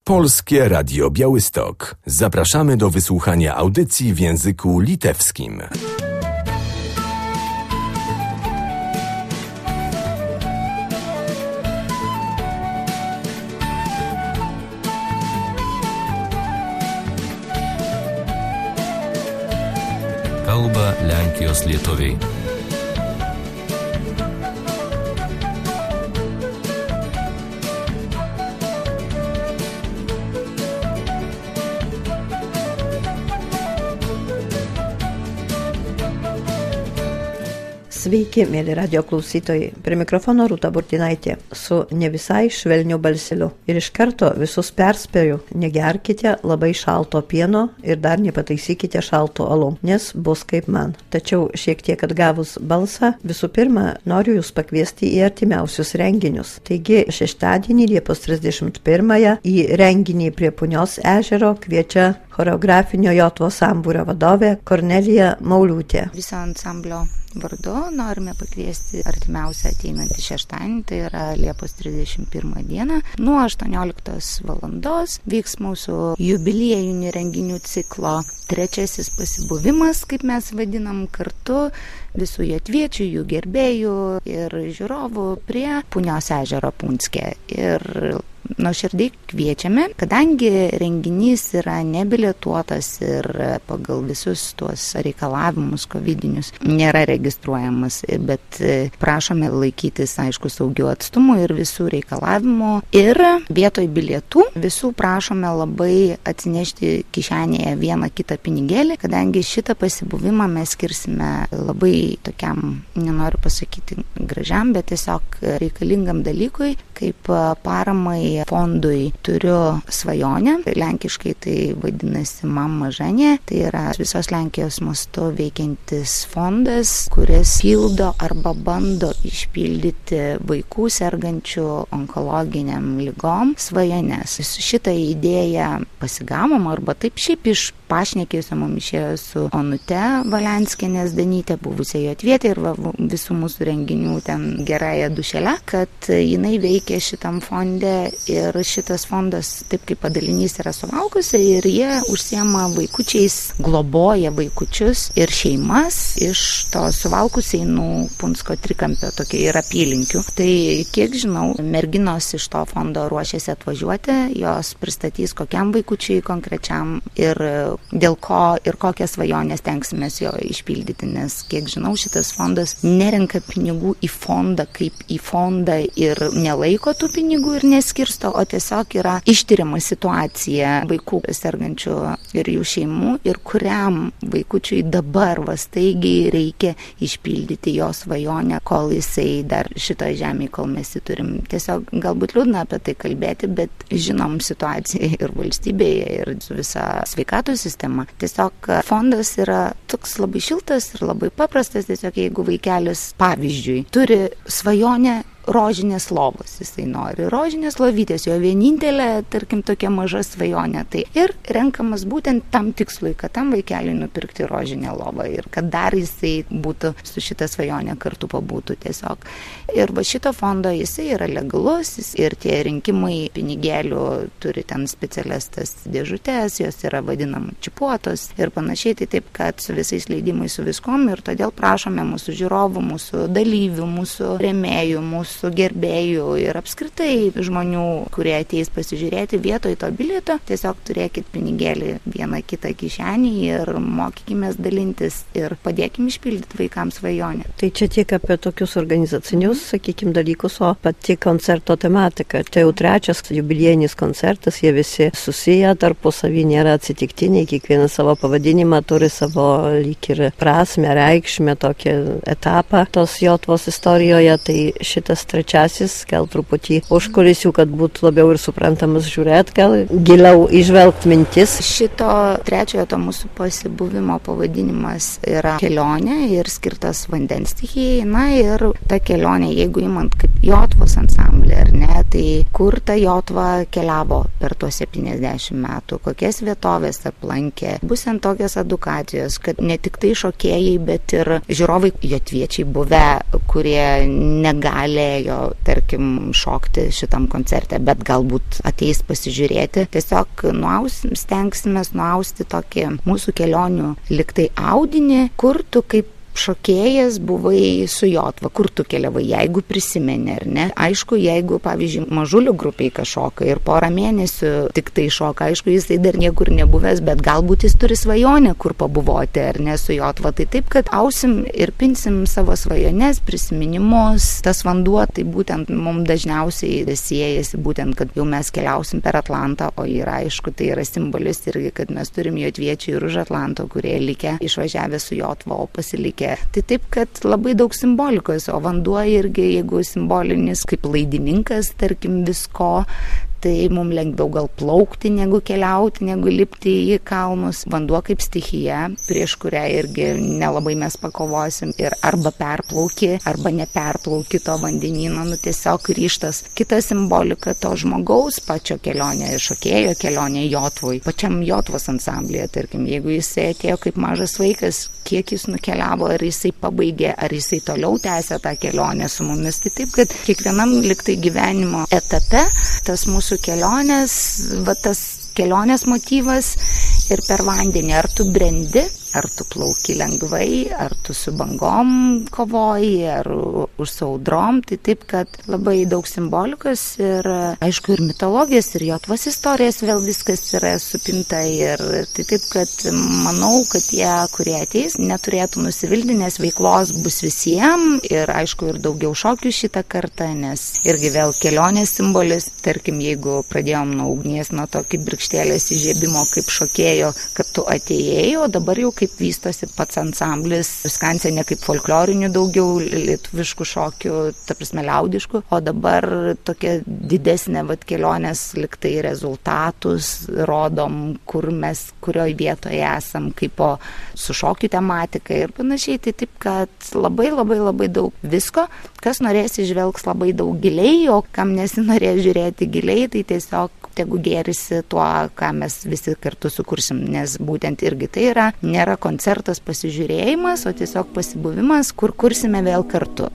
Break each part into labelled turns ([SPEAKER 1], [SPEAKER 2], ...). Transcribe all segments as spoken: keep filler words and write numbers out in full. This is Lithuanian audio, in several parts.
[SPEAKER 1] Polskie Radio Białystok. Zapraszamy do wysłuchania audycji w języku litewskim.
[SPEAKER 2] Kalba Lenkijos lietuviai.
[SPEAKER 3] Sveiki, mėly radio klausytojai. Prie mikrofono Rūta Burtinaitė su ne visai švelniu balseliu. Ir iš karto visus perspėju, negerkite labai šalto pieno ir dar nepataisykite šalto alum, nes bus kaip man. Tačiau šiek tiek atgavus balsą, visų pirma, noriu jūs pakviesti į artimiausius renginius. Taigi, šeštadienį Liepos trisdešimt pirmąją į renginį prie Punios ežero kviečia choreografinio Jotvos sambūrio vadovė Kornelija Mauliūtė.
[SPEAKER 4] Viso ansamblio vardu norime pakviesti artimiausią ateinantį šeštadienį, tai yra Liepos trisdešimt pirmą dieną. Nuo aštuonioliktos valandos vyks mūsų jubiliejinių renginių ciklo trečiasis pasibuvimas, kaip mes vadinam, kartu visų jotviečių, jų gerbėjų ir žiūrovų prie Punios ežero Punske. Ir nuoširdžiai kviečiame, kadangi renginys yra nebilietuotas ir pagal visus tuos reikalavimus kovidinius nėra registruojamas, bet prašome laikytis, aišku, saugių atstumų ir visų reikalavimų. Ir vietoj bilietų visų prašome labai atsinešti kišenėje vieną kitą pinigėlį, kadangi šitą pasibuvimą mes skirsime labai tokiam, nenoriu pasakyti gražiam, bet tiesiog reikalingam dalykui, kaip paramai fondui Turiu svajonę. Lenkiškai tai vadinasi Mama Žanė. Tai yra visos Lenkijos mastu veikiantis fondas, kuris pildo arba bando išpildyti vaikų sergančių onkologiniam ligom svajones. Šitą idėją pasigavom arba taip šiaip iš pašnekėjusio mum išėjo su Onute Valenskienės Danytė, buvusia jotvietė ir va, visų mūsų renginių ten gerąją dušelę, kad jinai veikia šitam fonde ir šitas fondas taip kaip padalinys yra Suvalkuose ir jie užsiema vaikučiais, globoja vaikučius ir šeimas iš to Suvalkų Seinų Punsko trikampio tokia yra apylinkių. Tai kiek žinau, merginos iš to fondo ruošiasi atvažiuoti, jos pristatys kokiam vaikučiui konkrečiam ir dėl ko ir kokias svajonės tenksimės jo išpildyti, nes kiek žinau, šitas fondas nerenka pinigų į fondą kaip į fondą ir nelaiko tų pinigų ir neskirsto, o tiesiog yra ištiriama situacija vaikų sergančių ir jų šeimų ir kuriam vaikučiui dabar va staigiai reikia išpildyti jo svajonę, kol jisai dar šitoje žemėje, kol mes jį turim. Tiesiog galbūt liūdna apie tai kalbėti, bet žinom situaciją ir valstybėje ir su visa sveikatos sistema. Tiesiog fondas yra toks labai šiltas ir labai paprastas, tiesiog jeigu vaikelis, pavyzdžiui, turi svajonę rožinės lovos, jisai nori rožinės lovytės, jo vienintelė, tarkim, tokia maža svajonė, tai ir renkamas būtent tam tikslui, kad tam vaikeliui nupirkti rožinę lovą ir kad dar jisai būtų su šita svajonė kartu pabūtų tiesiog. Ir va šito fondo jisai yra legalus ir tie rinkimai pinigėlių turi ten specialias tas dėžutės, jos yra vadinam čipuotos ir panašiai, tai taip, kad su visais leidimais, su viskom ir todėl prašome mūsų žiūrovų, mūsų dalyvių, mūsų rėmėjų, mūsų su gerbėjų ir apskritai žmonių, kurie ateis pasižiūrėti vietoj to bilieto, tiesiog turėkit pinigėlį vieną kitą kišenį ir mokykimės dalintis ir padėkim išpildyti vaikams svajonę.
[SPEAKER 3] Tai čia tiek apie tokius organizacinius, sakykim, dalykus, o pati koncerto tematika. Tai jau trečias jubiliejinis koncertas, jie visi susiję tarpusavy, nėra atsitiktiniai, kiekvienas savo pavadinimą turi savo lyg ir prasmę, reikšmę, tokį etapą tos Jotvos istorijoje, tai šitas trečiasis, gal truputį užkulisių, kad būtų labiau ir suprantamas žiūrėt, gal giliau išvelgt mintis.
[SPEAKER 4] Šito trečiojo to mūsų pasibuvimo pavadinimas yra kelionė ir skirtas vandens stichijai. Na ir ta kelionė, jeigu imant kaip Jotvos ansamblį, ar ne, tai kur ta Jotva keliavo per tuos septyniasdešimt metų, kokias vietovės aplankė, bus ant tokios edukacijos, kad ne tik tai šokėjai, bet ir žiūrovai jotviečiai buvę, kurie negali galėjo, tarkim, šokti šitam koncerte, bet galbūt ateis pasižiūrėti. Tiesiog nuaus, stengsimės nuausti tokį mūsų kelionių liktai audinį, kur tu kaip šokėjas buvai su Jotva, kur tu keliavai, jeigu prisimeni, ar ne? Aišku, jeigu, pavyzdžiui, mažulių grupiai kažkoka ir porą mėnesių tik tai šoka, aišku, jisai dar niekur nebuvęs, bet galbūt jis turi svajonę, kur pabuvoti, ar ne, su Jotva. Tai taip, kad ausim ir pinsim savo svajones, prisiminimus. Tas vanduo, tai būtent mums dažniausiai siejasi būtent, kad jau mes keliausim per Atlantą, o yra, aišku, tai yra simbolis irgi, kad mes turim jotviečių ir už Atlanto, kurie likę išvažiavę su Jotva, o pasilikę. Tai taip, kad labai daug simbolikos, o vanduo irgi, jeigu simbolinis kaip laidininkas, tarkim, visko, tai mums lengviau gal plaukti, negu keliauti, negu lipti į kalnus. Vanduo kaip stichija, prieš kurią irgi nelabai mes pakovosim ir arba perplauki, arba neperplauki to vandenyno, nu tiesiog ryžtas. Kita simbolika to žmogaus, pačio kelionė, šokėjo kelionė Jotvui, pačiam Jotvos ansamblėje, tarkim, jeigu jisai atėjo kaip mažas vaikas, kiek jis nukeliavo, ar jisai pabaigė, ar jisai toliau tęsė tą kelionę su mumis. Tai taip, kad kiekvienam liktai gyvenimo etape tas mūsų kelionės, va tas kelionės motyvas ir per vandenį, ar tu brendi, ar tu plauki lengvai, ar tu su bangom kovoji, ar už saudrom, tai taip, kad labai daug simbolikos ir, aišku, ir mitologijos, ir Jotvos istorijas vėl viskas yra supinta ir tai taip, kad manau, kad tie, kurie ateis, neturėtų nusivilti, nes veiklos bus visiems ir, aišku, ir daugiau šokių šitą kartą, nes irgi vėl kelionės simbolis, tarkim, jeigu pradėjom nuo ugnies, nuo to kaip birkštėlės įžiebimo, kaip šokėjo, kad tu atėjai, o dabar jau kaip vystosi pats ansamblis, Skansenė kaip folklorinių daugiau, lietuviškų šokių, ta prasme liaudiškų, o dabar tokia didesnė vat kelionės liktai rezultatus rodom, kur mes, kurioj vietoje esam, kaip po su šokių tematika ir panašiai, tai taip, kad labai labai labai daug visko, kas norės įžvelgs labai daug giliai, o kam nesinorės žiūrėti giliai, tai tiesiog tegu gėrisi tuo, ką mes visi kartu sukursim, nes būtent irgi tai yra, nėra koncertas pasižiūrėjimas, o tiesiog pasibuvimas, kur kursime vėl kartu.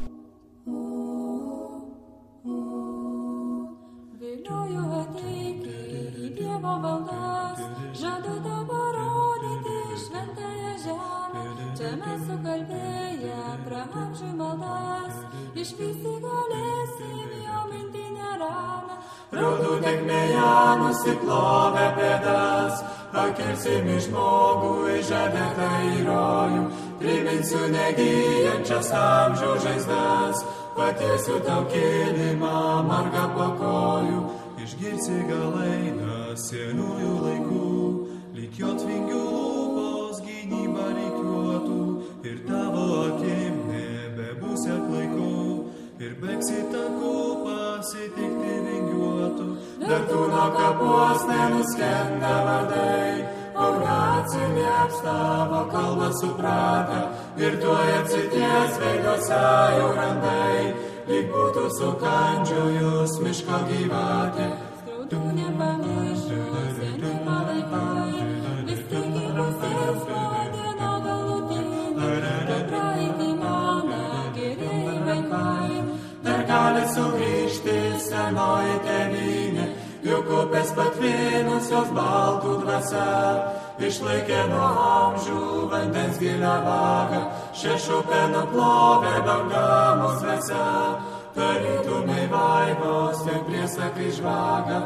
[SPEAKER 5] Raudų tekmėje nusiplovę pėdas, pakirsim į žmogų įžadėtą į rojų, priminsiu negyjančias amžių žaizdas, patiesiu tau kilimą margą po kojų, išgirsi galainą senųjų laikų, lyg jotvingių lūpos gynybą reikiuotų, ir tavo akim nebebus atlaikų, ir bėgsi takų pasitikti vingiuotų. Dar tu nuo kapuos nenuskendę vardai, Auracijų neapstavo kalbą supratę, ir tuoj atsities veiduose jau randai, lyg būtų sukandžiojus miško gyvatė. Tu nepamiršiu, seni palaikai, vis tik į pusės vadino galutinį, kad praeitį mano gerieji vaikai. Dar gali sugrįžti senoji tėvynė, juk upės patvinusios baltų dvasia, išlaikė nuo amžių vandens gilią vagą, šešupę nuplovė banga mus vėse, tarytumai vaivos ir priesakai žvaga.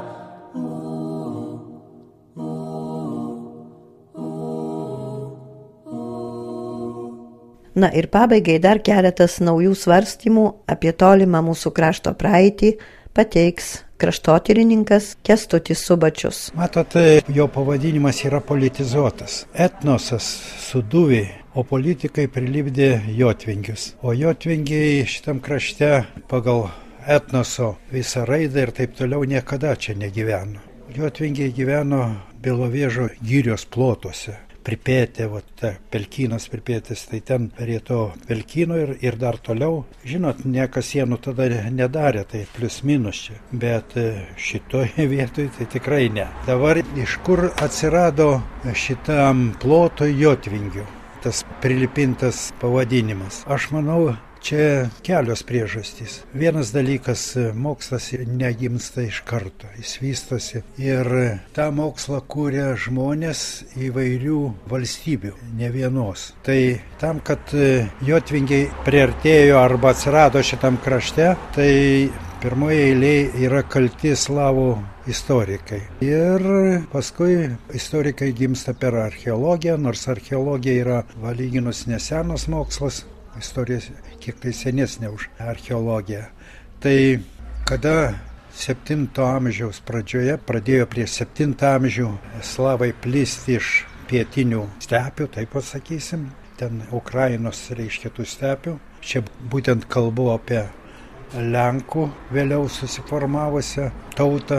[SPEAKER 3] Na ir pabaigai dar keletas naujų svarstymų apie tolimą mūsų krašto praeitį pateiks kraštotyrininkas Kęstutis Subačius.
[SPEAKER 6] Matot, jo pavadinimas yra politizuotas. Etnosas suduvė, o politikai prilipdė jotvingius. O jotvingiai šitam krašte pagal etnoso visą raidą ir taip toliau niekada čia negyveno. Jotvingiai gyveno Belovėžo girios plotuose. Pripėtė, va, ta pelkynas pripėtis, tai ten prie to pelkyno ir, ir dar toliau. Žinot, niekas sienų tada nedarė, tai plius minus čia. Bet šitoje vietoje tai tikrai ne. Dabar iš kur atsirado šitam plotui jotvingių, tas prilipintas pavadinimas? Aš manau, Čia kelios priežastys. Vienas dalykas, mokslas negimsta iš karto, jis vystosi ir tą mokslą kūrė žmonės įvairių valstybių, ne vienos. Tai tam, kad jotvingiai priartėjo arba atsirado šitam krašte, tai pirmoje eilėje yra kalti slavų istorikai. Ir paskui istorikai gimsta per archeologiją, nors archeologija yra palyginus nesenas mokslas, istorija kiek tai senesnė už archeologiją. Tai kada septinto amžiaus pradžioje pradėjo prieš septintą amžių slavai plisti iš pietinių stepių, taip pasakysim, ten Ukrainos reiškia tų stepių. Čia būtent kalbu apie Lenkų vėliau susiformavusią tautą,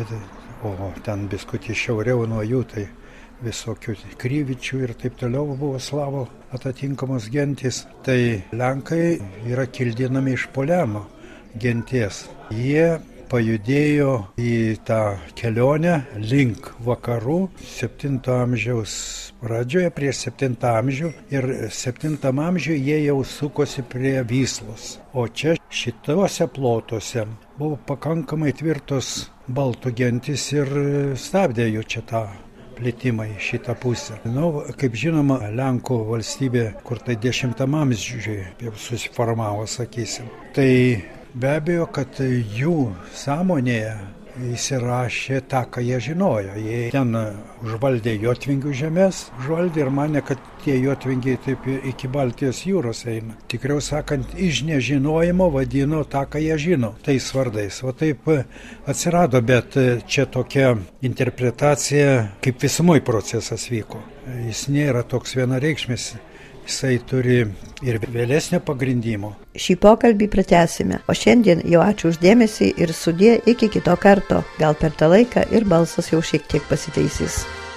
[SPEAKER 6] o ten biskutį šiauriau nuo jų, tai visokių kryvičių ir taip toliau buvo slavų atitinkamos gentys. Tai Lenkai yra kildinami iš Polemo genties. Jie pajudėjo į tą kelionę link vakarų septinto amžiaus pradžioje, prieš septintą amžių, ir septintam amžiuje jie jau sukosi prie Vyslos. O čia šituose plotuose buvo pakankamai tvirtos baltų gentis ir stabdė jų čia tą plitimą į šitą pusę. Nu, kaip žinoma, Lenkų valstybė, kur tai dešimtam amžiuje susiformavo, sakysim. Tai be abejo, kad jų sąmonėje įsirašė tą, ką jie žinojo. Jie ten užvaldė jotvingių žemės, užvaldė ir manė, kad tie jotvingiai taip iki Baltijos jūros eina. Tikriau sakant, iš nežinojimo vadino tą, ką jie žino, tais vardais. O taip atsirado, bet čia tokia interpretacija, kaip visumoj procesas vyko. Jis nėra toks vienareikšmis. Jisai turi ir vėlesnio pagrindimo.
[SPEAKER 3] Šį pokalbį pratęsime, o šiandien jau ačiū uždėmesį ir sudie iki kito karto. Gal per tą laiką ir balsas jau šiek tiek pasitaisys.